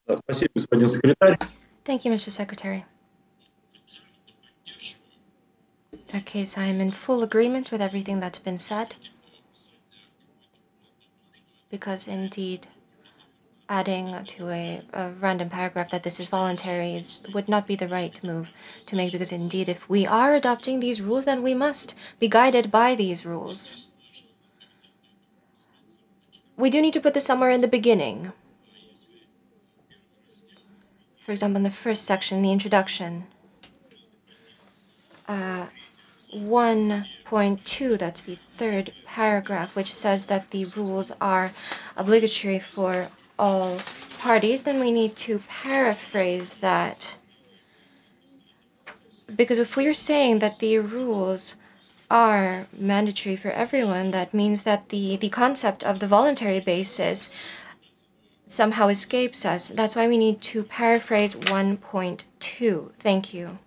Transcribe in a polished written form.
Спасибо, господин секретарь. Thank you, Mr. Secretary. In that case, I am in full agreement with everything that's been said, because indeed, adding to a random paragraph that this is voluntary would not be the right move to make, because indeed, if we are adopting these rules, then we must be guided by these rules. We do need to put this somewhere in the beginning. For example, in the first section, the introduction, 1.2, that's the third paragraph, which says that the rules are obligatory for all parties, then we need to paraphrase that. Because if we are saying that the rules are mandatory for everyone, that means that the concept of the voluntary basis somehow escapes us. That's why we need to paraphrase 1.2. Thank you.